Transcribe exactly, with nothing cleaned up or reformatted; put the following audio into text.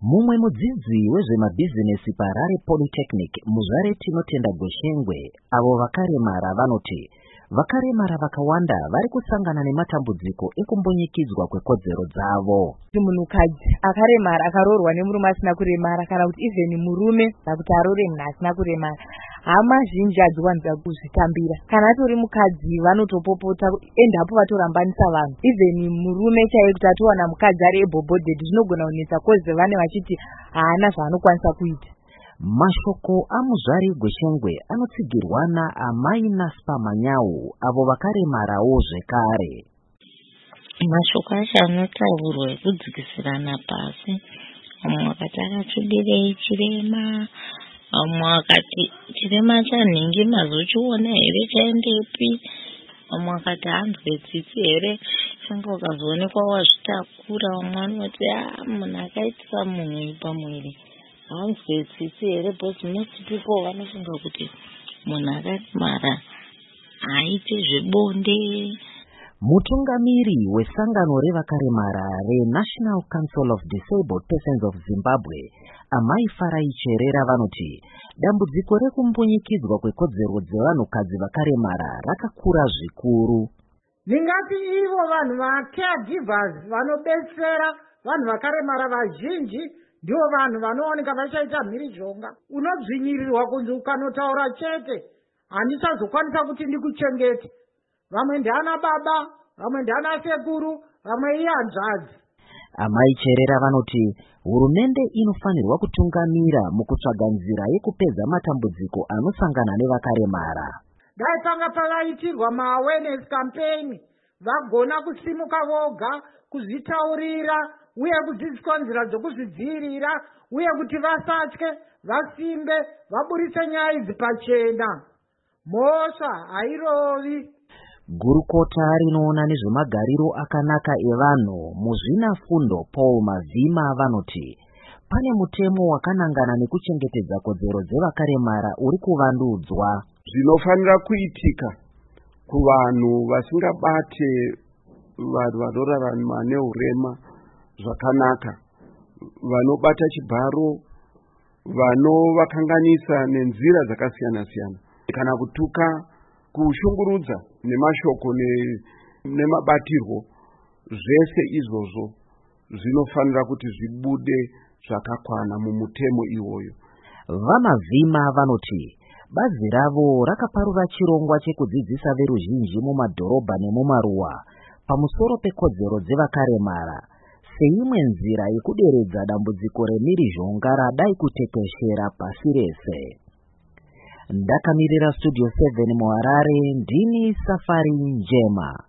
Mumwe mudzidzi wezvemabizinesi paHarare Polytechnic, Muzvare Tinotenda Goshengwe, avo vakaremara vanoti vakaremara vakawanda vari kusangana nematambudziko ekumbunyikidzwa kwekodzero dzavo. Munhukadzi akaremara akaroorwa nemurume asina kuremara, kana kuti even murume kuti aroore munhu asina kuremara, hama zhinji hadziwanza kuzvitambira. Kana atori mukadzi vanotopopota endapo vatorambanisa vanhu. Even murume chaiye kuti atowana mukadzi ari ebhobhodhedhi zvinogona kunetsa kozi vane vachiti haana zvaanokwanisa kuita. Mashoko aMuzvare Goshengwe anotsigirwana amai Naspa Manyau avo vakaremarawo zvekare. Mashoko acho anotaurwa ekudzikisirana pasi. Vamwe vakati akatsvibirei chirema, vamwe vakati chirema chanhingi mazochiona here chaendepi, vamwe vakati hanzwe tsitsi here changa ukazoonekwa wazvitakura, vamwe vanoti ah munhu akaitisa munhu pamwiri hanzwe tsitsi here, because most people vanofunga kuti munhu akaremara haite zvebonde. Mutungamiri wesangano revakaremara reNational Council of Disabled Persons of Zimbabwe, Amai Farai Cherera vanoti dambudziko rekumbunyikidzwa kwekodzero dzevanhukadzi vakaremara rakakura zvikuru. Ndingati ivo vanhu va-caregivers vanobetsera vanhu vakaremara vazhinji ndivo vanhu vanooneka vachaita mhirizhonga. Unodzvinyirirwa kunzi ukanotaura chete handichazokwanisa kuti ndikuchengete. Vamwe ndiana baba, vamwe ndiana sekuru, vamwe iye hanzvadzi. Amai Cherera vanoti hurumende inofanirwa kutungamira mukutsvaga nzira yekupedza matambudziko anosangana nevakaremara. Dai panga pavaitirwa ma-awareness campaign, vagona kusimuka voga, kuzvitaurira, uye kudzidziswa nzira dzokuzvidzivirira, uye kuti vasatye, vasimbe, vaburitse nyaya idzi pachena. Mhosva hairovi. Gurukota rinoona nezvemagariro akanaka evanhu muzvinafundo Paul Mavhima vanoti pane mutemo wakanangana nekuchengetedza kodzero dzevakaremara uri kuvandudzwa. Zvinofanira kuitika kuvanhu vasingabate vanhu vanorarama neurema zvakanaka, vanobata chibharo, vanovakanganisa nenzira dzakasiyana siyana, kana kutuka, kushungurudza nemashoko nemabatirwo, zvese izvozvo zvinofanira kuti zvibude zvakakwana mumutemo iwoyo. Vamavhima vanoti bazi ravo rakaparura chirongwa chekudzidzisa veruzhinji mumadhorobha nemumaruwa pamusoro pekodzero dzevakaremara seimwe nzira yekuderedza dambudziko remhirizhonga radai kutekeshera pasi rese. Ndakamirira Studio seven muHarare, ndini Safari Njema.